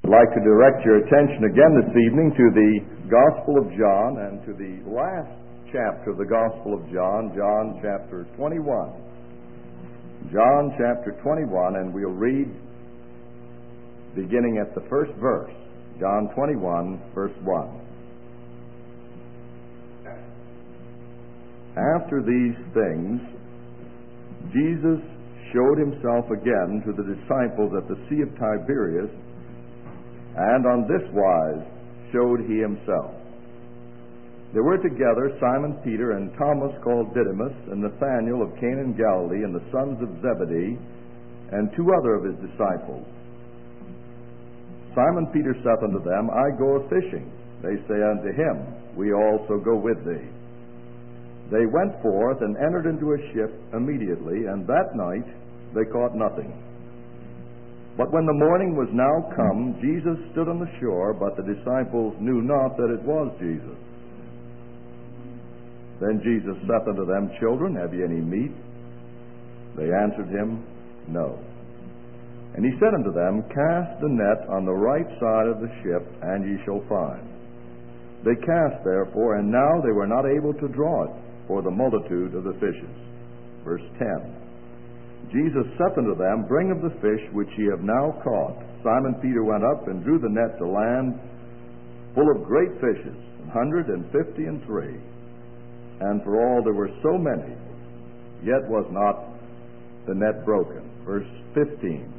I'd like to direct your attention again this evening to the Gospel of John and to the last chapter of the Gospel of John, John chapter 21. John chapter 21, and we'll read beginning at the first verse. John 21, verse 1. After these things, Jesus showed himself again to the disciples at the Sea of Tiberias, and on this wise showed he himself. There were together Simon Peter and Thomas called Didymus, and Nathanael of Cana in Galilee, and the sons of Zebedee, and two other of his disciples. Simon Peter saith unto them, I go a-fishing. They say unto him, We also go with thee. They went forth and entered into a ship immediately, and that night they caught nothing. But when the morning was now come, Jesus stood on the shore, but the disciples knew not that it was Jesus. Then Jesus saith unto them, Children, have ye any meat? They answered him, No. And he said unto them, Cast the net on the right side of the ship, and ye shall find. They cast therefore, and now they were not able to draw it, for the multitude of the fishes. Verse 10. Jesus saith unto them, Bring of the fish which ye have now caught. Simon Peter went up and drew the net to land, full of great fishes, 153. And for all there were so many, yet was not the net broken. Verse 15.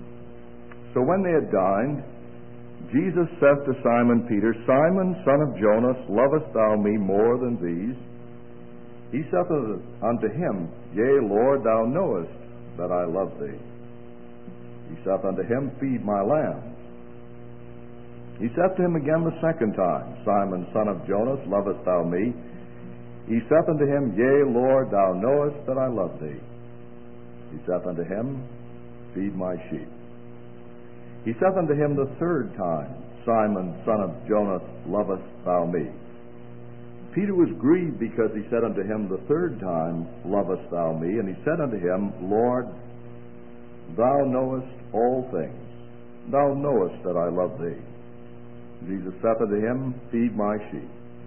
So when they had dined, Jesus saith to Simon Peter, Simon, son of Jonas, lovest thou me more than these? He saith unto him, Yea, Lord, thou knowest that I love thee. He saith unto him, Feed my lambs. He saith to him again the second time, Simon, son of Jonas, lovest thou me? He saith unto him, Yea, Lord, thou knowest that I love thee. He saith unto him, Feed my sheep. He saith unto him the third time, Simon, son of Jonas, lovest thou me? Peter was grieved because he said unto him the third time, Lovest thou me? And he said unto him, Lord, thou knowest all things. Thou knowest that I love thee. Jesus saith unto him, Feed my sheep.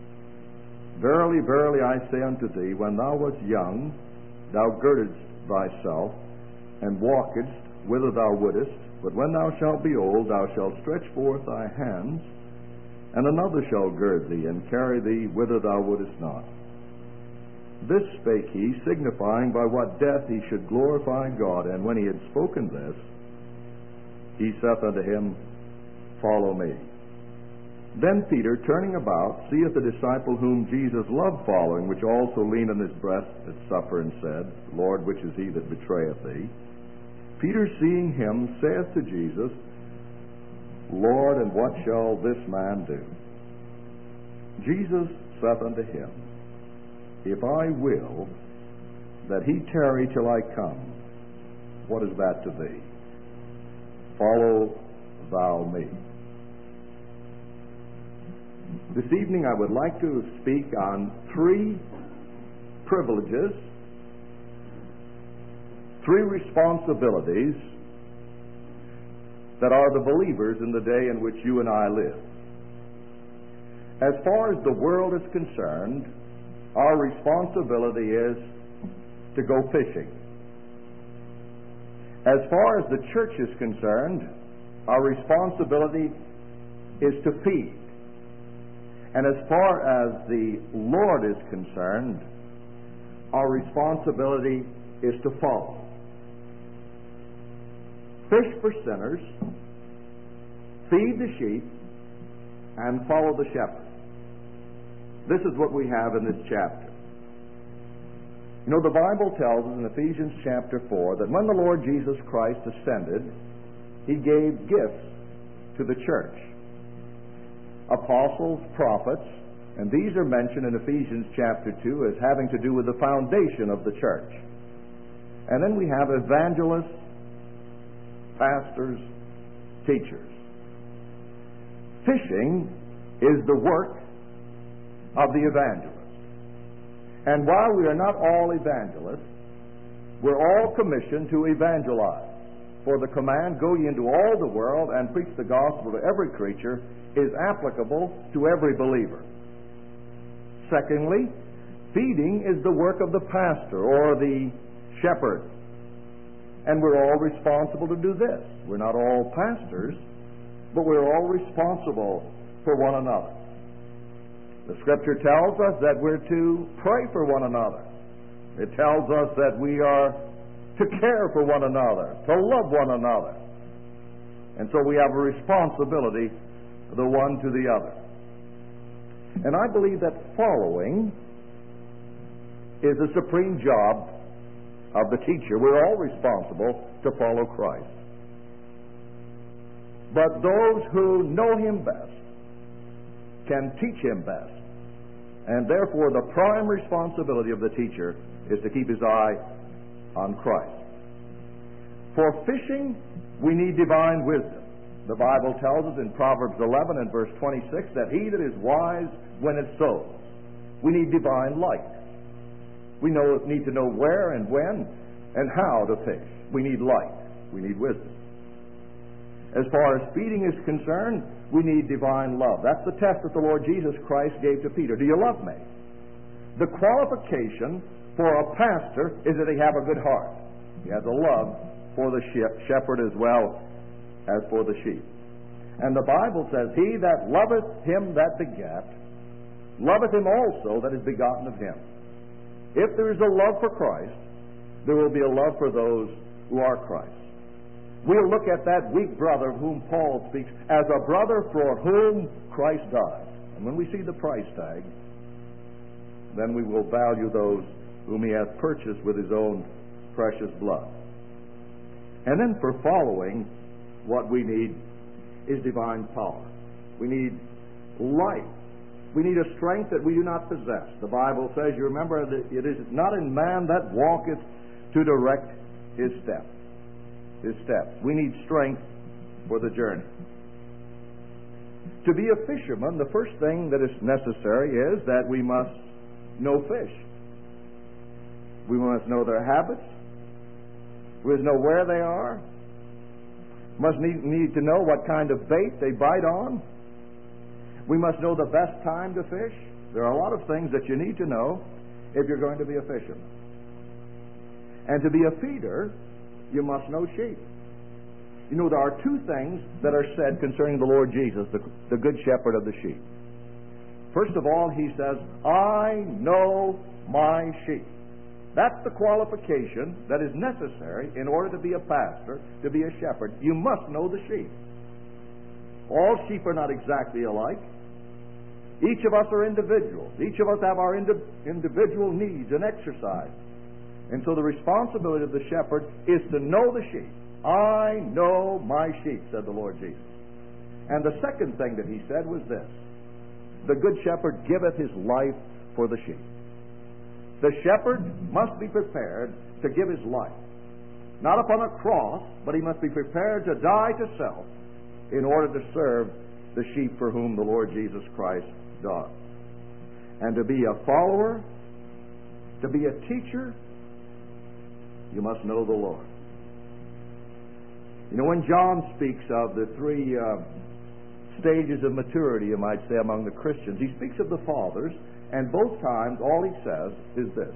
Verily, verily, I say unto thee, when thou wast young, thou girdedst thyself, and walkedst whither thou wouldest. But when thou shalt be old, thou shalt stretch forth thy hands, and another shall gird thee, and carry thee whither thou wouldest not. This spake he, signifying by what death he should glorify God. And when he had spoken this, he saith unto him, Follow me. Then Peter, turning about, seeth the disciple whom Jesus loved following, which also leaned on his breast at supper, and said, Lord, which is he that betrayeth thee? Peter, seeing him, saith to Jesus, Lord, and what shall this man do? Jesus saith unto him, If I will that he tarry till I come, what is that to thee? Follow thou me. This evening I would like to speak on three privileges, three responsibilities that are the believers in the day in which you and I live. As far as the world is concerned, our responsibility is to go fishing. As far as the church is concerned, our responsibility is to feed. And as far as the Lord is concerned, our responsibility is to follow. Fish for sinners, feed the sheep, and follow the shepherd. This is what we have in this chapter. You know, the Bible tells us in Ephesians chapter 4 that when the Lord Jesus Christ ascended, he gave gifts to the church. Apostles, prophets, and these are mentioned in Ephesians chapter 2 as having to do with the foundation of the church. And then we have evangelists, pastors, teachers. Fishing is the work of the evangelist. And while we are not all evangelists, we're all commissioned to evangelize. for the command, "Go ye into all the world and preach the gospel to every creature," is applicable to every believer. Secondly, feeding is the work of the pastor or the shepherd. And we're all responsible to do this. We're not all pastors, but we're all responsible for one another. The Scripture tells us that we're to pray for one another. It tells us that we are to care for one another, to love one another. And so we have a responsibility, the one to the other. And I believe that following is the supreme job of the teacher. We're all responsible to follow Christ. But those who know Him best can teach Him best. And therefore the prime responsibility of the teacher is to keep his eye on Christ. For fishing, we need divine wisdom. The Bible tells us in Proverbs 11 and verse 26 that he that is wise winneth souls. We need divine light. We need to know where and when and how to fish. We need light. We need wisdom. As far as feeding is concerned, we need divine love. That's the test that the Lord Jesus Christ gave to Peter. Do you love me? The qualification for a pastor is that he have a good heart. He has a love for the shepherd as well as for the sheep. And the Bible says, "He that loveth him that begat, loveth him also that is begotten of him." If there is a love for Christ, there will be a love for those who are Christ. We'll look at that weak brother of whom Paul speaks as a brother for whom Christ died. And when we see the price tag, then we will value those whom he hath purchased with his own precious blood. And then for following, what we need is divine power. We need life. We need a strength that we do not possess. The Bible says, you remember, that it is not in man that walketh to direct his steps. We need strength for the journey. To be a fisherman, the first thing that is necessary is that we must know fish. We must know their habits. We must know where they are. Must need to know what kind of bait they bite on. We must know the best time to fish. There are a lot of things that you need to know if you're going to be a fisherman. And to be a feeder, you must know sheep. You know, there are two things that are said concerning the Lord Jesus, the good shepherd of the sheep. First of all, he says, "I know my sheep." That's the qualification that is necessary in order to be a pastor, to be a shepherd. You must know the sheep. All sheep are not exactly alike. Each of us are individuals. Each of us have our individual needs and exercise. And so the responsibility of the shepherd is to know the sheep. "I know my sheep," said the Lord Jesus. And the second thing that he said was this: "The good shepherd giveth his life for the sheep." The shepherd must be prepared to give his life. Not upon a cross, but he must be prepared to die to self in order to serve the sheep for whom the Lord Jesus Christ died. And to be a follower, to be a teacher, you must know the Lord. You know, when John speaks of the three stages of maturity, you might say, among the Christians, he speaks of the fathers, and both times all he says is this: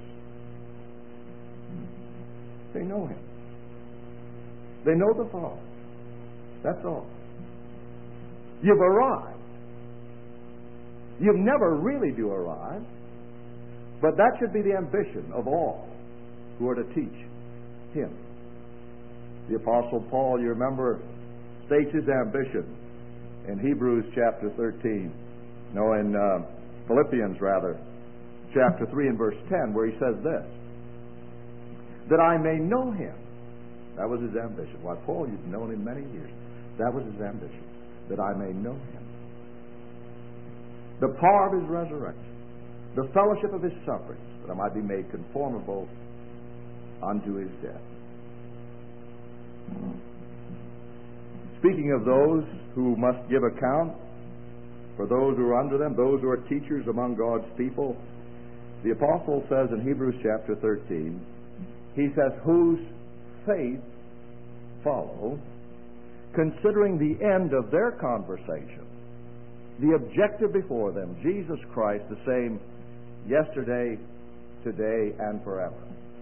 they know him. They know the Father. That's all. You've arrived. You never really do arrive, but that should be the ambition of all who are to teach him. The Apostle Paul, you remember, states his ambition in Hebrews chapter 13. No, in Philippians, rather, chapter 3 and verse 10, where he says this: "That I may know him." That was his ambition. Why, Paul, you've known him many years. That was his ambition. That I may know him. The power of his resurrection. The fellowship of his sufferings, that I might be made conformable unto his death. Speaking of those who must give account for those who are under them, those who are teachers among God's people, the apostle says in Hebrews chapter 13, he says, "Whose faith follow, considering the end of their conversation, the objective before them, Jesus Christ, the same yesterday, today, and forever.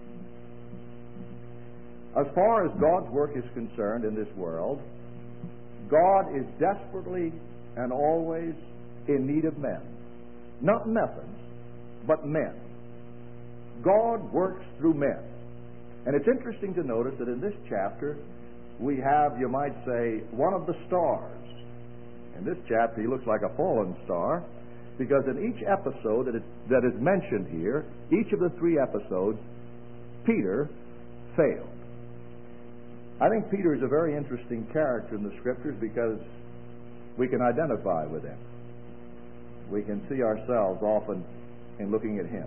As far as God's work is concerned in this world, God is desperately and always in need of men. Not methods, but men. God works through men. And it's interesting to notice that in this chapter we have, you might say, one of the stars. In this chapter he looks like a fallen star, because in each episode that is mentioned here, each of the three episodes, Peter failed. I think Peter is a very interesting character in the Scriptures because we can identify with him. We can see ourselves often in looking at him.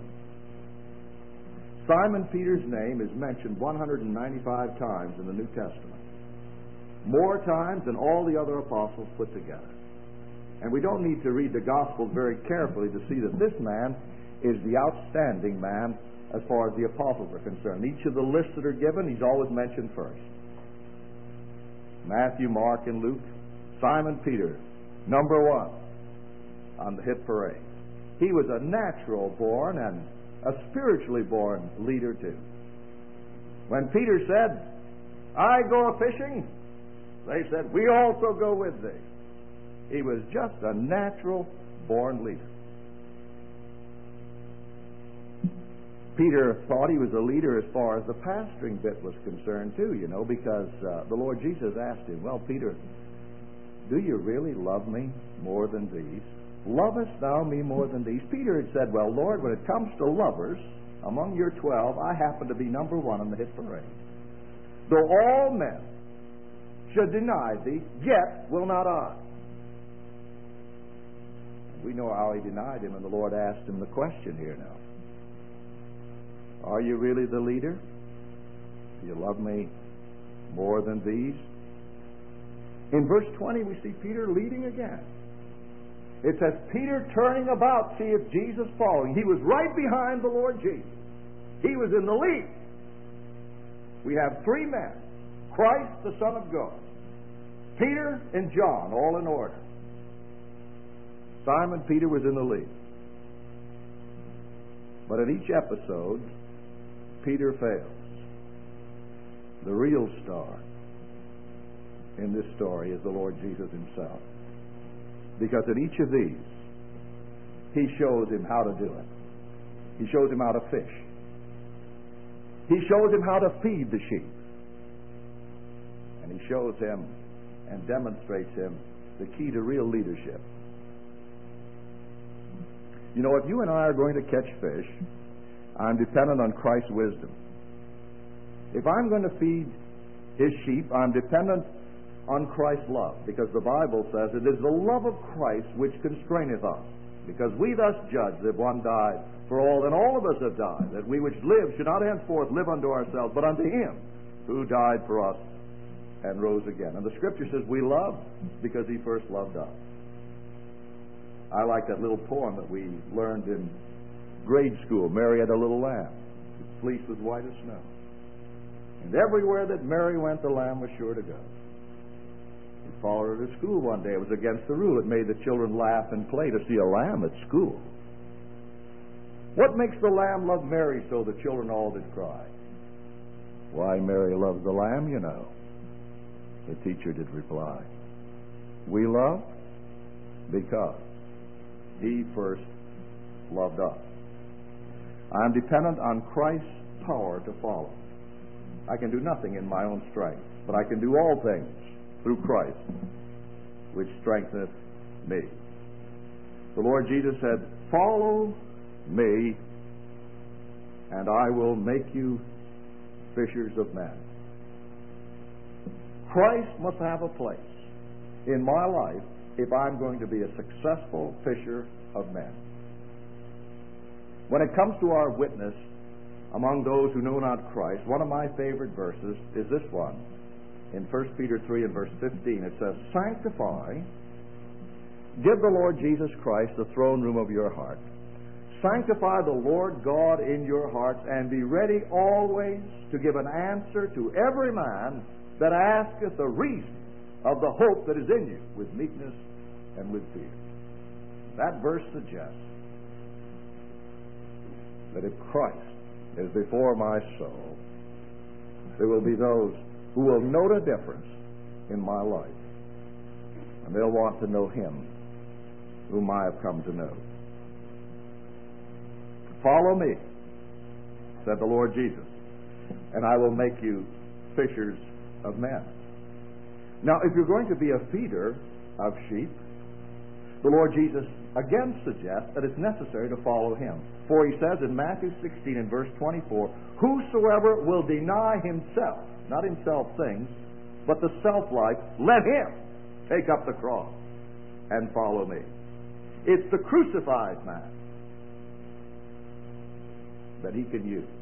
Simon Peter's name is mentioned 195 times in the New Testament, more times than all the other apostles put together. And we don't need to read the Gospels very carefully to see that this man is the outstanding man as far as the apostles are concerned. Each of the lists that are given, he's always mentioned first. Matthew, Mark, and Luke. Simon Peter, number one on the hit parade. He was a natural born and a spiritually born leader too. When Peter said, "I go a-fishing," they said, "We also go with thee." He was just a natural born leader. Peter thought he was a leader as far as the pastoring bit was concerned too, because the Lord Jesus asked him, "Well, Peter, do you really love me more than these? Lovest thou me more than these?" Peter had said, "Well, Lord, when it comes to lovers, among your 12, I happen to be number one on the hit parade. Though all men should deny thee, yet will not I." We know how he denied him, and the Lord asked him the question here now. Are you really the leader? Do you love me more than these? In verse 20, we see Peter leading again. It says, Peter turning about, see if Jesus following. He was right behind the Lord Jesus. He was in the lead. We have three men. Christ, the Son of God. Peter and John, all in order. Simon Peter was in the lead. But at each episode, Peter fails. The real star in this story is the Lord Jesus himself. Because at each of these, he shows him how to do it. He shows him how to fish. He shows him how to feed the sheep. And he shows him and demonstrates him the key to real leadership. You know, if you and I are going to catch fish, I'm dependent on Christ's wisdom. If I'm going to feed his sheep, I'm dependent on Christ's love, because the Bible says it is the love of Christ which constraineth us, because we thus judge that one died for all, and all of us have died, that we which live should not henceforth live unto ourselves, but unto him who died for us and rose again. And the Scripture says we love because he first loved us. I like that little poem that we learned in grade school. Mary had a little lamb. Its fleece was white as snow. And everywhere that Mary went, the lamb was sure to go. We followed her to school one day. It was against the rule. It made the children laugh and play to see a lamb at school. What makes the lamb love Mary so the children all did cry? Why Mary loves the lamb, you know. The teacher did reply. We love because he first loved us. I am dependent on Christ's power to follow. I can do nothing in my own strength, but I can do all things through Christ, which strengtheneth me. The Lord Jesus said, "Follow me, and I will make you fishers of men." Christ must have a place in my life if I'm going to be a successful fisher of men. When it comes to our witness among those who know not Christ, one of my favorite verses is this one. In 1 Peter 3 and verse 15, it says, "Sanctify, give the Lord Jesus Christ the throne room of your heart. Sanctify the Lord God in your hearts, and be ready always to give an answer to every man that asketh the reason of the hope that is in you with meekness and with fear. That verse suggests that if Christ is before my soul, there will be those who will note a difference in my life, and they'll want to know Him whom I have come to know. Follow me, said the Lord Jesus, and I will make you fishers of men. Now, if you're going to be a feeder of sheep, the Lord Jesus again suggests that it's necessary to follow Him. For He says in Matthew 16 and verse 24, whosoever will deny himself, not himself things, but the self-life, let him take up the cross and follow me. It's the crucified man that He can use.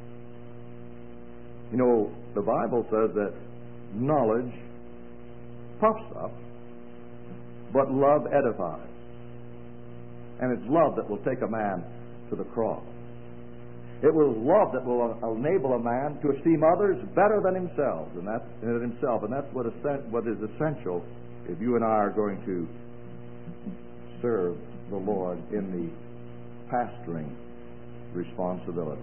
You know, the Bible says that knowledge puffs up, but love edifies. And it's love that will take a man to the cross. It was love that will enable a man to esteem others better than himself, and that's what is essential if you and I are going to serve the Lord in the pastoring responsibility.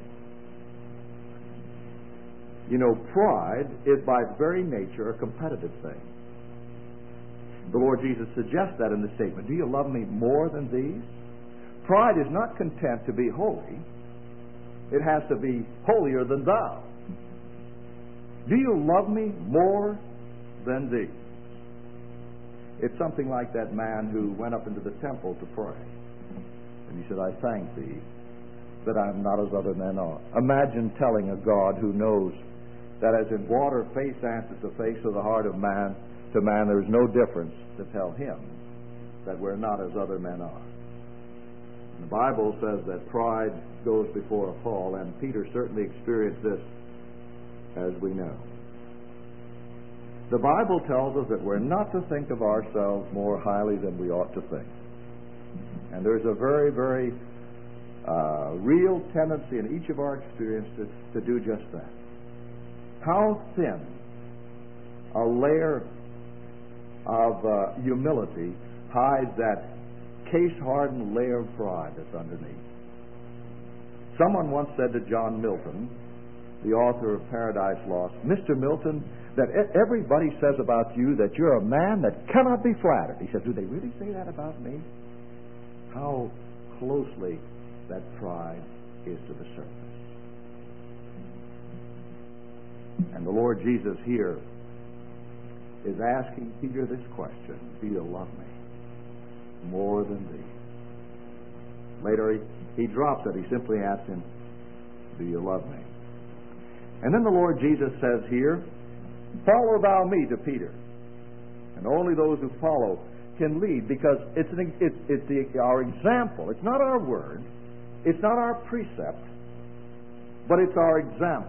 You know, pride is by its very nature a competitive thing. The Lord Jesus suggests that in the statement, do you love me more than these? Pride is not content to be holy. It has to be holier than thou. Do you love me more than these? It's something like that man who went up into the temple to pray. And he said, I thank thee that I'm not as other men are. Imagine telling a God who knows that as in water face answers the face of the heart of man, to man there is no difference, to tell him that we're not as other men are. The Bible says that pride goes before a fall, and Peter certainly experienced this, as we know. The Bible tells us that we're not to think of ourselves more highly than we ought to think. And there's a very, very real tendency in each of our experiences to do just that. How thin a layer of humility hides that case-hardened layer of pride that's underneath. Someone once said to John Milton, the author of Paradise Lost, Mr. Milton, that everybody says about you that you're a man that cannot be flattered. He said, do they really say that about me? How closely that pride is to the surface. And the Lord Jesus here is asking Peter this question, do you love me more than these? Later he drops it. He simply asks him, do you love me? And then the Lord Jesus says here, follow thou me to Peter. And only those who follow can lead, because it's our example. It's not our word. It's not our precept, but it's our example.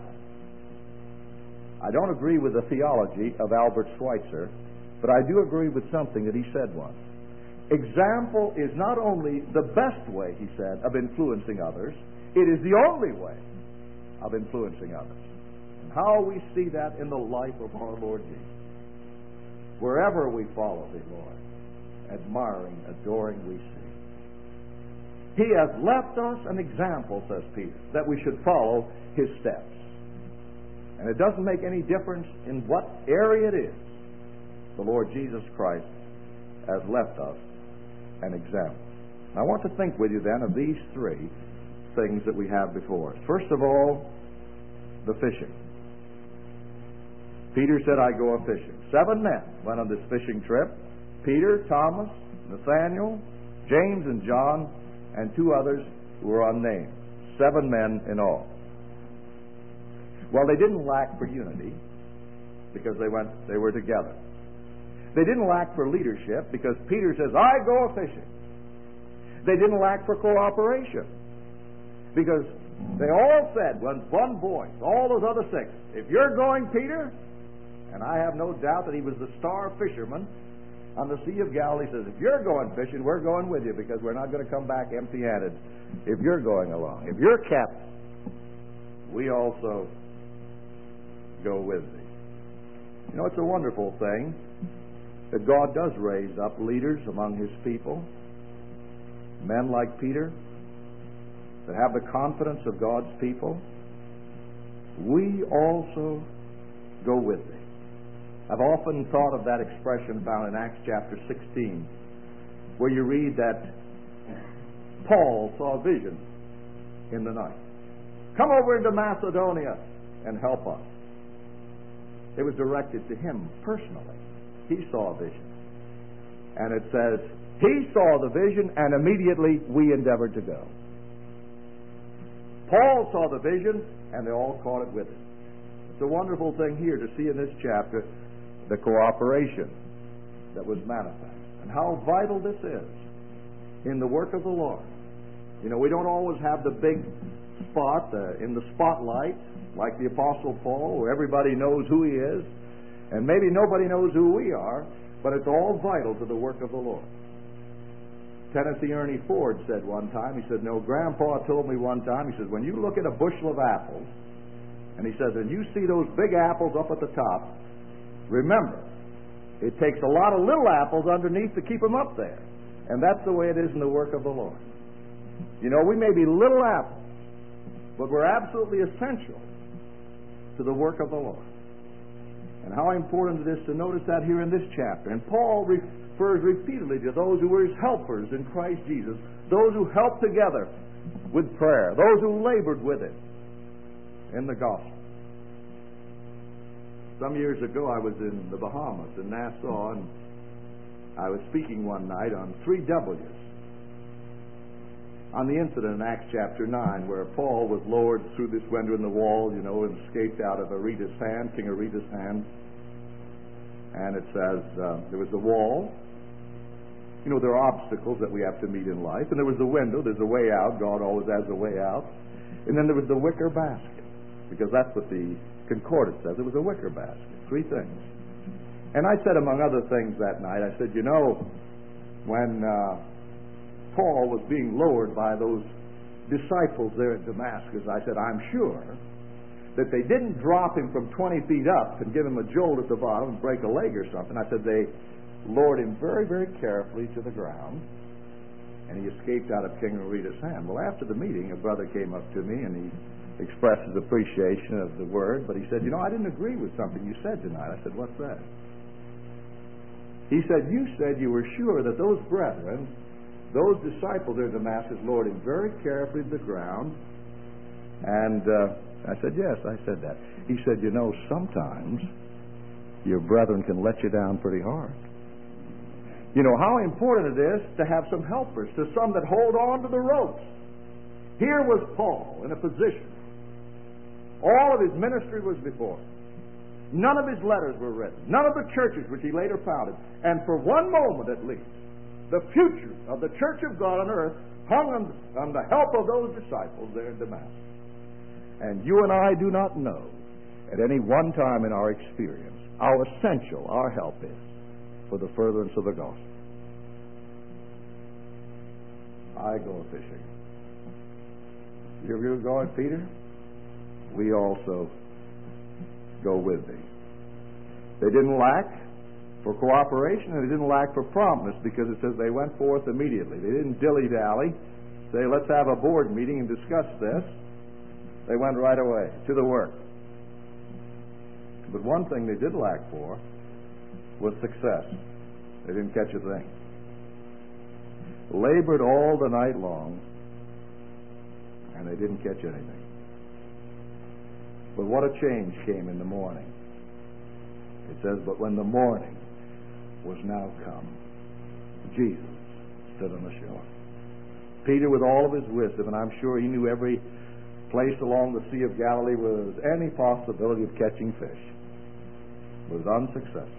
I don't agree with the theology of Albert Schweitzer, but I do agree with something that he said once. Example is not only the best way, he said, of influencing others, it is the only way of influencing others. And how we see that in the life of our Lord Jesus. Wherever we follow thee, Lord, admiring, adoring we see. He has left us an example, says Peter, that we should follow his steps. And it doesn't make any difference in what area it is. The Lord Jesus Christ has left us an example. I want to think with you then of these three things that we have before us. First of all, the fishing. Peter said, I go a-fishing. 7 men went on this fishing trip. Peter, Thomas, Nathaniel, James and John, and 2 others who were unnamed. 7 men in all. Well, they didn't lack for unity because they were together. They didn't lack for leadership because Peter says, I go a-fishing. They didn't lack for cooperation because they all said, with one voice, all those other 6, if you're going, Peter, and I have no doubt that he was the star fisherman on the Sea of Galilee, says, if you're going fishing, we're going with you because we're not going to come back empty-handed if you're going along. If you're captain, we also go with thee. You know, it's a wonderful thing that God does raise up leaders among His people, men like Peter, that have the confidence of God's people. We also go with thee. I've often thought of that expression found in Acts chapter 16, where you read that Paul saw a vision in the night. Come over into Macedonia and help us. It was directed to him personally. He saw a vision. And it says, he saw the vision and immediately we endeavored to go. Paul saw the vision and they all caught it with him. It's a wonderful thing here to see in this chapter the cooperation that was manifest and how vital this is in the work of the Lord. You know, we don't always have the big spot in the spotlight like the Apostle Paul, where everybody knows who he is, and maybe nobody knows who we are, but it's all vital to the work of the Lord. Tennessee Ernie Ford said one time, he said, no, Grandpa told me one time, he said, when you look at a bushel of apples, and he says, and you see those big apples up at the top, remember, it takes a lot of little apples underneath to keep them up there. And that's the way it is in the work of the Lord. You know, we may be little apples, but we're absolutely essential to the work of the Lord. And how important it is to notice that here in this chapter. And Paul refers repeatedly to those who were his helpers in Christ Jesus, those who helped together with prayer, those who labored with it in the gospel. Some years ago I was in the Bahamas, in Nassau, and I was speaking one night on 3 W's. On the incident in Acts chapter 9 where Paul was lowered through this window in the wall, you know, and escaped out of Aretas' hand, King Aretas' hand. And it says there was the wall. You know, there are obstacles that we have to meet in life. And there was the window. There's a way out. God always has a way out. And then there was the wicker basket, because that's what the Concordance says. It was a wicker basket. 3 things. And I said, among other things that night, I said, you know, when Paul was being lowered by those disciples there at Damascus, I said, I'm sure that they didn't drop him from 20 feet up and give him a jolt at the bottom and break a leg or something. I said they lowered him very, very carefully to the ground, and he escaped out of King Aretas' hand. Well, after the meeting, a brother came up to me, and he expressed his appreciation of the word, but he said, you know, I didn't agree with something you said tonight. I said, what's that? He said, you said you were sure that those brethren, those disciples there in Damascus, lowered him very carefully to the ground. And I said, yes, I said that. He said, you know, sometimes your brethren can let you down pretty hard. You know how important it is to have some helpers, to some that hold on to the ropes. Here was Paul in a position. All of his ministry was before him. None of his letters were written. None of the churches which he later founded. And for one moment at least, the future of the church of God on earth hung on the help of those disciples there in Damascus. And you and I do not know at any one time in our experience how essential our help is for the furtherance of the gospel. I go fishing. You're going, Peter? We also go with thee. They didn't lack for cooperation, and they didn't lack for promptness, because it says they went forth immediately. They didn't dilly-dally, say, let's have a board meeting and discuss this. They went right away to the work. But one thing they did lack for was success. They didn't catch a thing. Labored all the night long, and they didn't catch anything. But what a change came in the morning. It says, but when the morning was now come, Jesus stood on the shore. Peter, with all of his wisdom, and I'm sure he knew every place along the Sea of Galilee where there was any possibility of catching fish, was unsuccessful.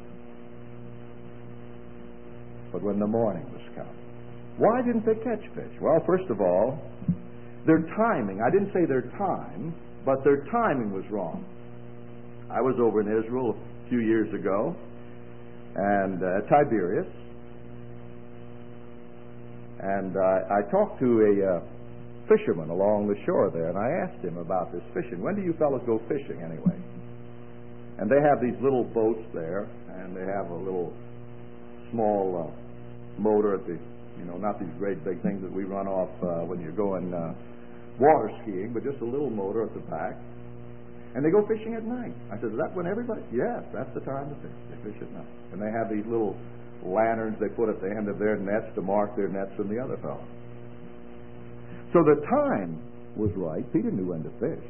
But when the morning was come, why didn't they catch fish? Well, first of all, their timing. I didn't say their time, but their timing was wrong. I was over in Israel a few years ago, and Tiberias, and I talked to a fisherman along the shore there, and I asked him about this fishing. When do you fellows go fishing anyway? And they have these little boats there, and they have a little small motor at the, not these great big things that we run off when you're going water skiing, but just a little motor at the back. And they go fishing at night. I said, is that when everybody? Yes, that's the time to fish. They fish at night. And they have these little lanterns they put at the end of their nets to mark their nets from the other fellow. So the time was right. Peter knew when to fish.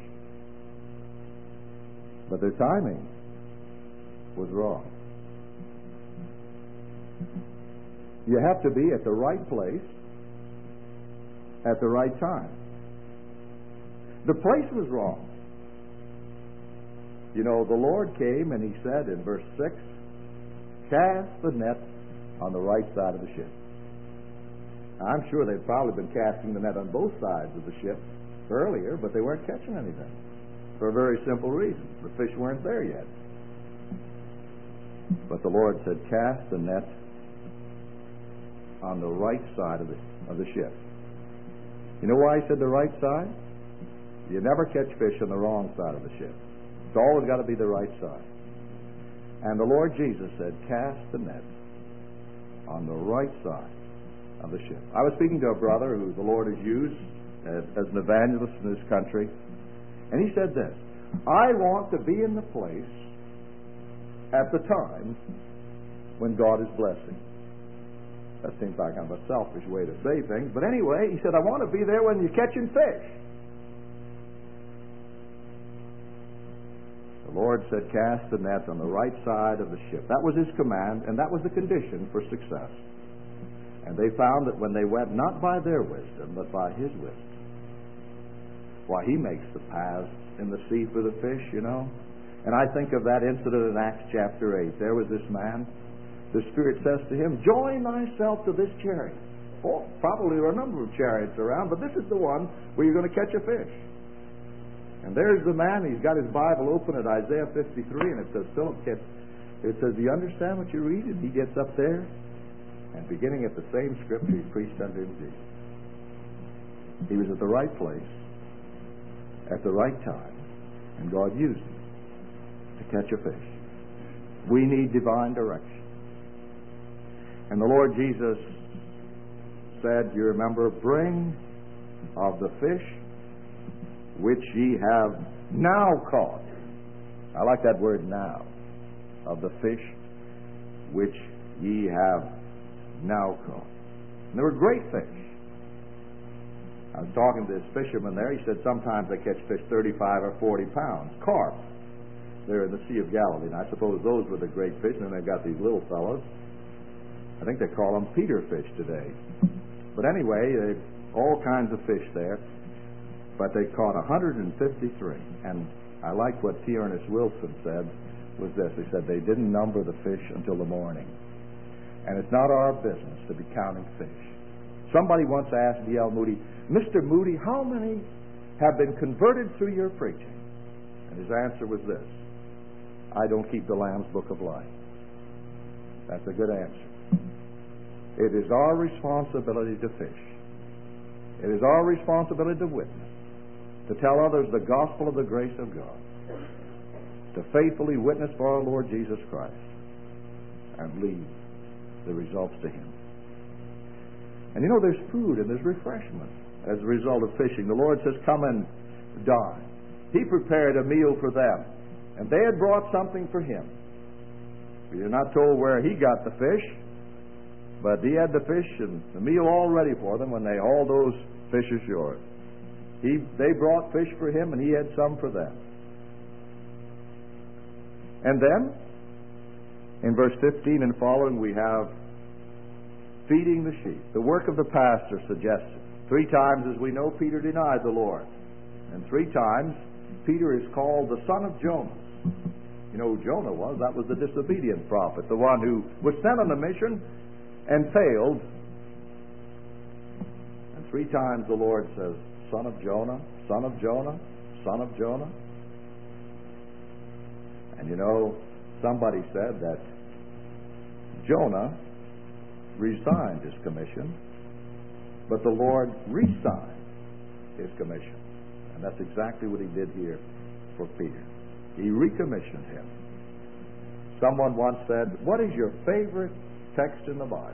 But their timing was wrong. You have to be at the right place at the right time. The place was wrong. The Lord came and He said in verse 6, cast the net on the right side of the ship. Now, I'm sure they'd probably been casting the net on both sides of the ship earlier, but they weren't catching anything for a very simple reason. The fish weren't there yet. But the Lord said, cast the net on the right side of the ship. You know why He said the right side? You never catch fish on the wrong side of the ship. It's always got to be the right side. And the Lord Jesus said, cast the net on the right side of the ship. I was speaking to a brother who the Lord has used as an evangelist in this country, and he said this, I want to be in the place at the time when God is blessing. That seems like kind of a selfish way to say things, but anyway, he said, I want to be there when you're catching fish. The Lord said, cast the net on the right side of the ship. That was His command, and that was the condition for success. And they found that when they went not by their wisdom, but by His wisdom. Why, He makes the paths in the sea for the fish, And I think of that incident in Acts chapter 8. There was this man. The Spirit says to him, join thyself to this chariot. Oh, probably there are a number of chariots around, but this is the one where you're going to catch a fish. And there's the man. He's got his Bible open at Isaiah 53, and it says, Philip, it says, do you understand what you read? And he gets up there, and beginning at the same scripture, he preached unto him Jesus. He was at the right place, at the right time, and God used him to catch a fish. We need divine direction. And the Lord Jesus said, you remember, bring of the fish which ye have now caught. I like that word now. Of the fish which ye have now caught. And they were great fish. I was talking to this fisherman there. He said sometimes they catch fish 35 or 40 pounds. Carp. They're in the Sea of Galilee. And I suppose those were the great fish. And then they've got these little fellows. I think they call them Peter fish today. But anyway, there's all kinds of fish there. But they caught 153. And I like what T. Ernest Wilson said was this. He said they didn't number the fish until the morning. And it's not our business to be counting fish. Somebody once asked D.L. Moody, Mr. Moody, how many have been converted through your preaching? And his answer was this, I don't keep the Lamb's Book of Life. That's a good answer. It is our responsibility to fish. It is our responsibility to witness, to tell others the gospel of the grace of God, to faithfully witness for our Lord Jesus Christ, and leave the results to Him. And there's food and there's refreshment as a result of fishing. The Lord says, come and dine. He prepared a meal for them, and they had brought something for Him. You're not told where He got the fish, but He had the fish and the meal all ready for them when they hauled those fish ashore. They brought fish for Him, and He had some for them. And then, in verse 15 and following, we have feeding the sheep. The work of the pastor suggested. 3 times, as we know, Peter denied the Lord. And 3 times, Peter is called the son of Jonas. You know who Jonah was? That was the disobedient prophet, the one who was sent on a mission and failed. And 3 times the Lord says, son of Jonah, son of Jonah, son of Jonah. And somebody said that Jonah resigned his commission, but the Lord re-signed his commission. And that's exactly what He did here for Peter. He recommissioned him Someone once said, "What is your favorite text in the Bible?"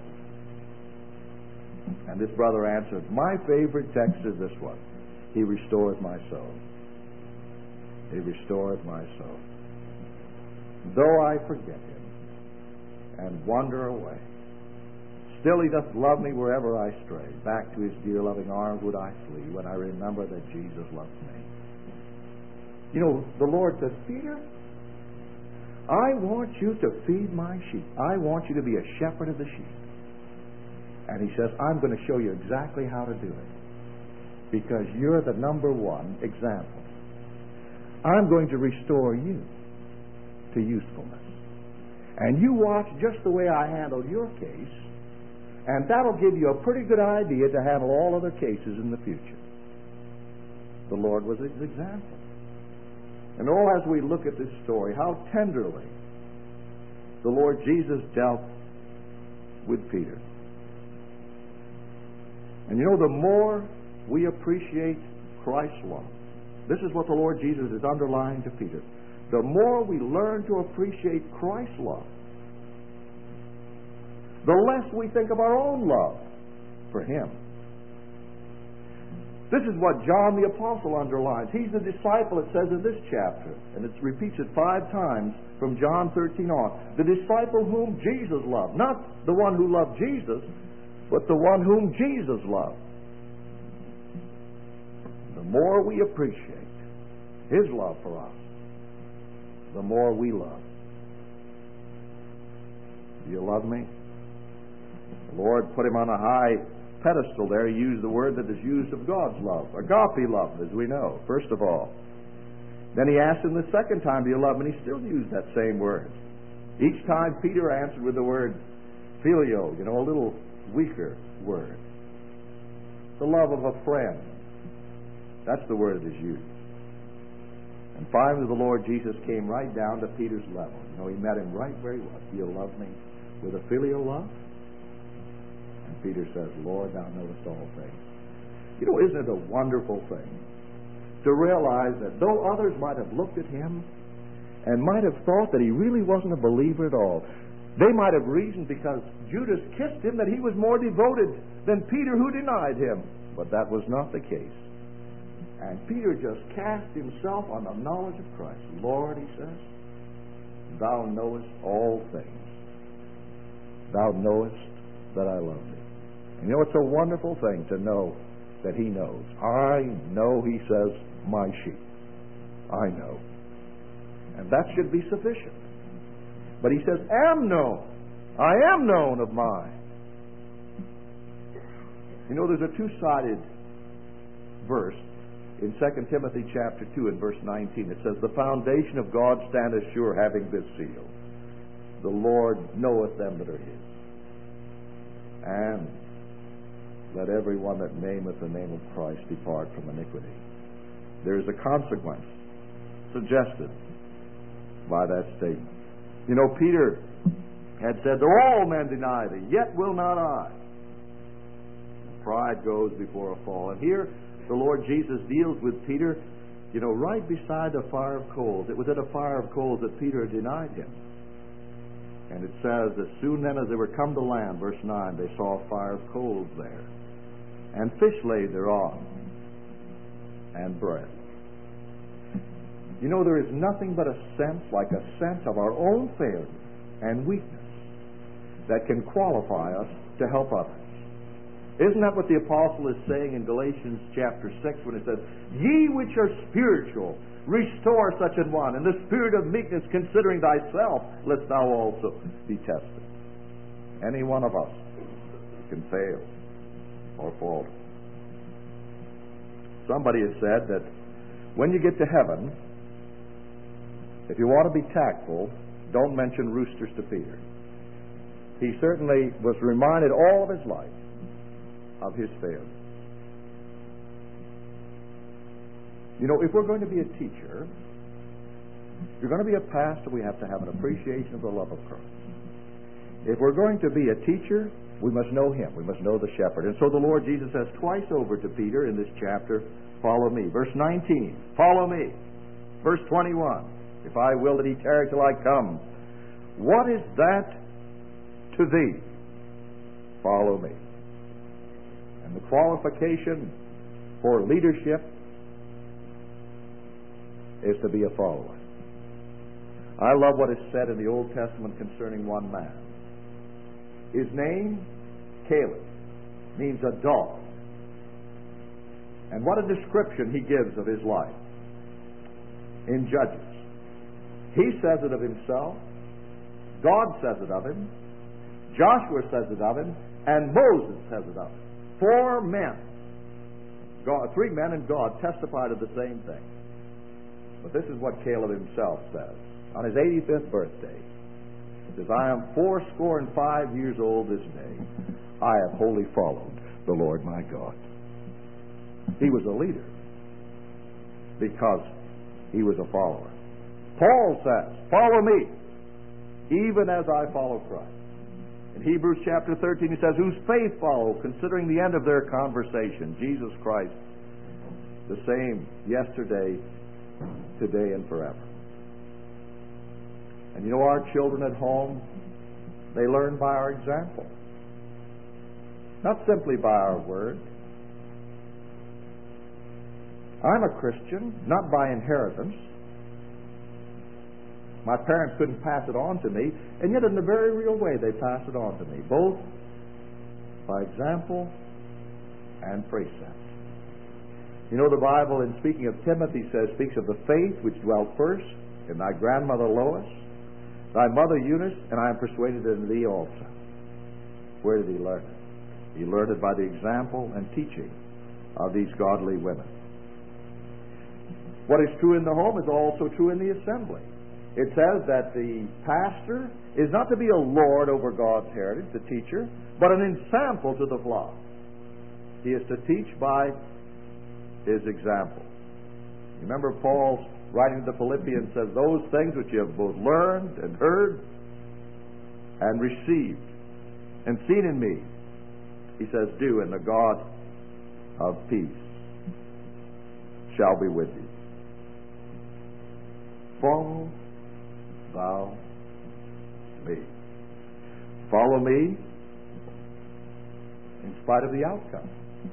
And this brother answered, "My favorite text is this one. He restoreth my soul. He restoreth my soul. Though I forget him and wander away, still he doth love me wherever I stray. Back to his dear loving arms would I flee when I remember that Jesus loves me." You know, the Lord says, "Peter, I want you to feed my sheep. I want you to be a shepherd of the sheep." And he says, "I'm going to show you exactly how to do it, because you're the number one example. I'm going to restore you to usefulness. And you watch just the way I handled your case, and that'll give you a pretty good idea to handle all other cases in the future." The Lord was his example. And as we look at this story, how tenderly the Lord Jesus dealt with Peter. And you know, the more we appreciate Christ's love, this is what the Lord Jesus is underlying to Peter. The more we learn to appreciate Christ's love, the less we think of our own love for him. This is what John the Apostle underlines. He's the disciple, it says in this chapter, and it repeats it 5 times from John 13 on. The disciple whom Jesus loved. Not the one who loved Jesus, but the one whom Jesus loved. The more we appreciate his love for us, the more we love. Do you love me? The Lord put him on a high pedestal there. He used the word that is used of God's love, agape love, as we know, first of all. Then he asked him the second time, "Do you love me?" And he still used that same word. Each time Peter answered with the word phileo, a little weaker word. The love of a friend. That's the word that is used. And finally the Lord Jesus came right down to Peter's level. He met him right where he was. "Do you love me with a filial love?" And Peter says, "Lord, thou knowest all things." Isn't it a wonderful thing to realize that though others might have looked at him and might have thought that he really wasn't a believer at all, they might have reasoned because Judas kissed him that he was more devoted than Peter, who denied him. But that was not the case. And Peter just cast himself on the knowledge of Christ. "Lord," he says, "thou knowest all things. Thou knowest that I love thee." And it's a wonderful thing to know that he knows. "I know," he says, "my sheep." I know. And that should be sufficient. But he says, "am known. I am known of mine." There's a two-sided verse in 2 Timothy chapter 2 and verse 19. It says, "The foundation of God standeth sure, having this seal. The Lord knoweth them that are his. And let every one that nameth the name of Christ depart from iniquity." There is a consequence suggested by that statement. Peter had said, "Though all men deny thee, yet will not I." Pride goes before a fall. And here the Lord Jesus deals with Peter, right beside a fire of coals. It was at a fire of coals that Peter denied him. And it says, "As soon then as they were come to land," verse 9, "they saw a fire of coals there, and fish laid thereon, and bread." There is nothing but a sense, like a sense of our own failure and weakness, that can qualify us to help others. Isn't that what the apostle is saying in Galatians chapter 6 when it says, "Ye which are spiritual, restore such an one, in the spirit of meekness, considering thyself, lest thou also be tested." Any one of us can fail or falter. Somebody has said that when you get to heaven, if you want to be tactful, don't mention roosters to Peter. He certainly was reminded all of his life of his failure. If we're going to be a teacher, if you're going to be a pastor, we have to have an appreciation of the love of Christ. If we're going to be a teacher, we must know him. We must know the shepherd. And so the Lord Jesus says twice over to Peter in this chapter, "Follow me." Verse 19, "Follow me." Verse 21, "If I will that he tarry till I come, What is that to thee? Follow me. And the qualification for leadership is to be a follower. I love what is said in the Old Testament concerning one man. His name, Caleb, means a dog. And what a description he gives of his life in Judges. He says it of himself, God says it of him, Joshua says it of him, and Moses says it of him. 4 men, 3 men and God testify to the same thing. But this is what Caleb himself says on his 85th birthday. He says, I am 85 years old this day. I have wholly followed the Lord my God. He was a leader because he was a follower. Paul says, follow me, even as I follow Christ. In Hebrews chapter 13 he says, whose faith follow, considering the end of their conversation, Jesus Christ, the same yesterday, today, and forever. And you know, our children at home, they learn by our example. Not simply by our word. I'm a Christian, not by inheritance. My parents couldn't pass it on to me, and yet in a very real way they pass it on to me, both by example and precept. You know, the Bible, in speaking of Timothy, speaks of the faith which dwelt first in thy grandmother Lois, thy mother Eunice, and I am persuaded in thee also. Where did he learn it? He learned it by the example and teaching of these godly women. What is true in the home is also true in the assembly. It says that the pastor is not to be a lord over God's heritage, the teacher, but an ensample to the flock. He is to teach by his example. Remember, Paul, writing to the Philippians, says, those things which you have both learned and heard and received and seen in me, he says, do, and the God of peace shall be with you. Follow thou me. Follow me in spite of the outcome.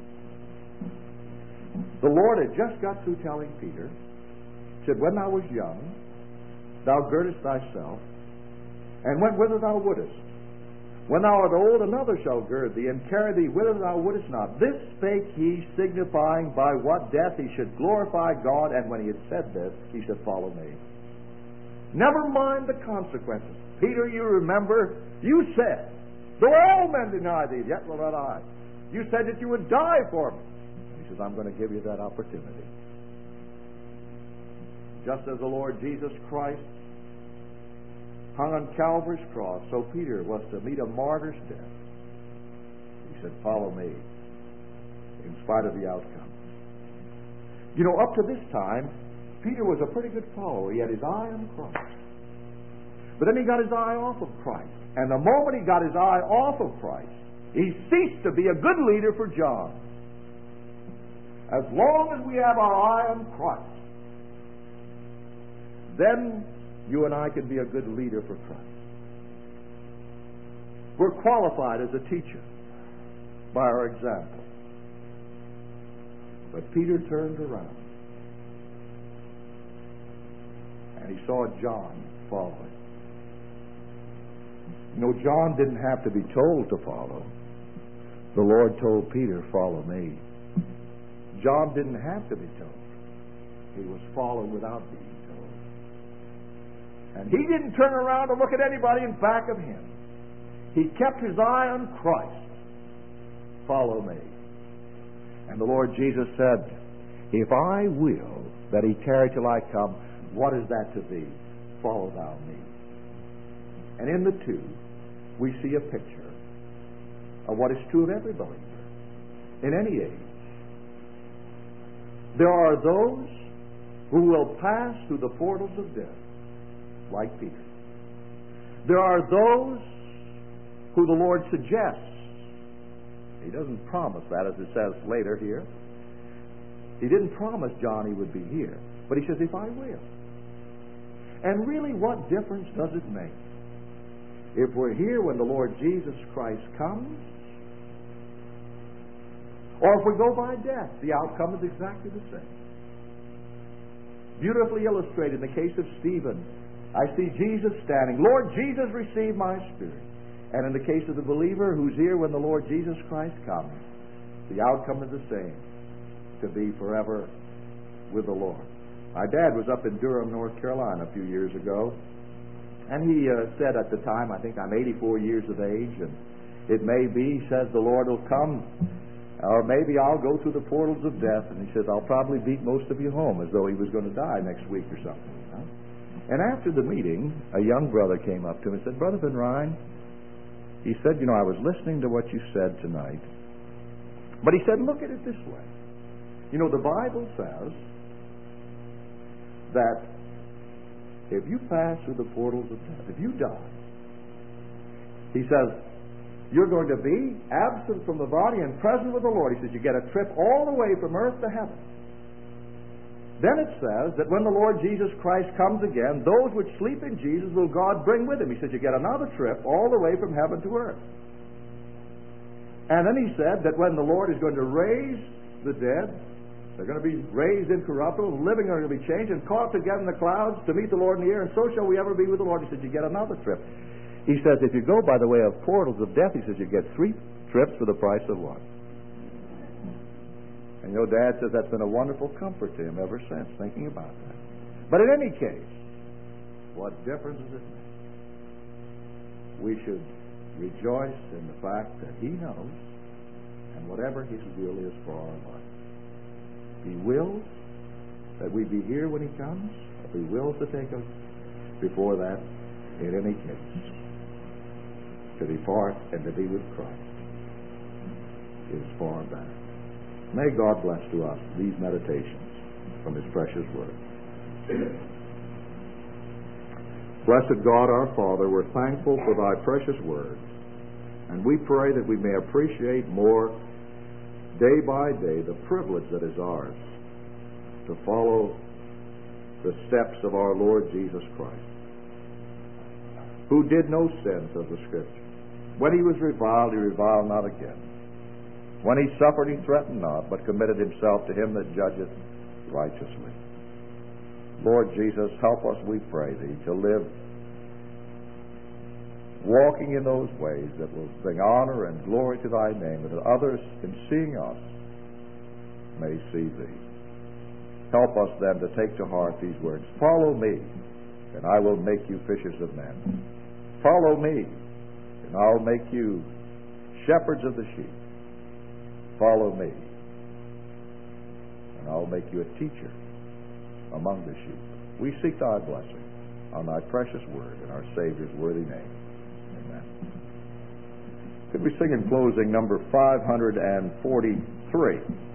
The Lord had just got through telling Peter, said, when thou wast young, thou girdest thyself, and went whither thou wouldest. When thou art old, another shall gird thee, and carry thee whither thou wouldest not. This spake he, signifying by what death he should glorify God. And when he had said this, he said, follow me. Never mind the consequences. Peter, you remember, you said, though all men deny thee, yet will not I. You said that you would die for me. And he says, I'm going to give you that opportunity. Just as the Lord Jesus Christ hung on Calvary's cross, so Peter was to meet a martyr's death. He said, follow me, in spite of the outcome. You know, up to this time, Peter was a pretty good follower. He had his eye on Christ. But then he got his eye off of Christ. And the moment he got his eye off of Christ, he ceased to be a good leader for John. As long as we have our eye on Christ, then you and I can be a good leader for Christ. We're qualified as a teacher by our example. But Peter turned around and he saw John following. You know, John didn't have to be told to follow. The Lord told Peter, follow me. John didn't have to be told. He was following without being told. And he didn't turn around to look at anybody in back of him. He kept his eye on Christ. Follow me. And the Lord Jesus said, if I will that he tarry till I come, what is that to thee? Follow thou me. And in the two, we see a picture of what is true of every believer in any age. There are those who will pass through the portals of death, like Peter. There are those who the Lord suggests. He doesn't promise that, as it says later here. He didn't promise John he would be here, but he says, if I will. And really, what difference does it make if we're here when the Lord Jesus Christ comes, or if we go by death, the outcome is exactly the same. Beautifully illustrated in the case of Stephen. I see Jesus standing. Lord Jesus, receive my spirit. And in the case of the believer who's here when the Lord Jesus Christ comes, the outcome is the same, to be forever with the Lord. My dad was up in Durham, North Carolina a few years ago, and he said at the time, I think I'm 84 years of age, and it may be, he says, the Lord will come, or maybe I'll go through the portals of death, and he says, I'll probably beat most of you home, as though he was going to die next week or something. You know? And after the meeting, a young brother came up to him and said, Brother Van Ryn, he said, you know, I was listening to what you said tonight, but he said, look at it this way. You know, the Bible says that if you pass through the portals of death, if you die, he says, you're going to be absent from the body and present with the Lord. He says, you get a trip all the way from earth to heaven. Then it says that when the Lord Jesus Christ comes again, those which sleep in Jesus will God bring with him. He says, you get another trip all the way from heaven to earth. And then he said that when the Lord is going to raise the dead, they're going to be raised incorruptible, the living are going to be changed and caught together in the clouds to meet the Lord in the air, and so shall we ever be with the Lord. He says, you get another trip. He says, if you go by the way of portals of death, he says, you get 3 trips for the price of 1. And your dad says that's been a wonderful comfort to him ever since, thinking about that. But in any case, what difference does it make? We should rejoice in the fact that he knows, and whatever his will is for our life. He wills that we be here when he comes, or he wills to take us before that, in any case, to depart and to be with Christ is far better. May God bless to us these meditations from his precious word. Blessed God our Father, we're thankful for thy precious word, and we pray that we may appreciate more day by day the privilege that is ours to follow the steps of our Lord Jesus Christ, who did no sin, says the Scripture. When he was reviled, he reviled not again. When he suffered, he threatened not, but committed himself to him that judgeth righteously. Lord Jesus, help us, we pray thee, to live walking in those ways that will bring honor and glory to thy name, and that others, in seeing us, may see thee. Help us then to take to heart these words. Follow me, and I will make you fishers of men. Follow me, and I'll make you shepherds of the sheep. Follow me, and I'll make you a teacher among the sheep. We seek thy blessing on thy precious word in our Savior's worthy name. Amen. Could we sing in closing number 543?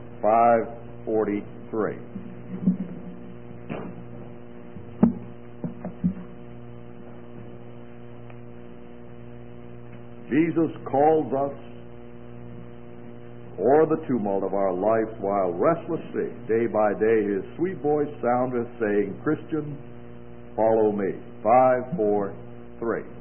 543. Jesus calls us o'er the tumult of our life while restless sea. Day by day his sweet voice soundeth, saying, Christian, follow me. 5, 4, 3.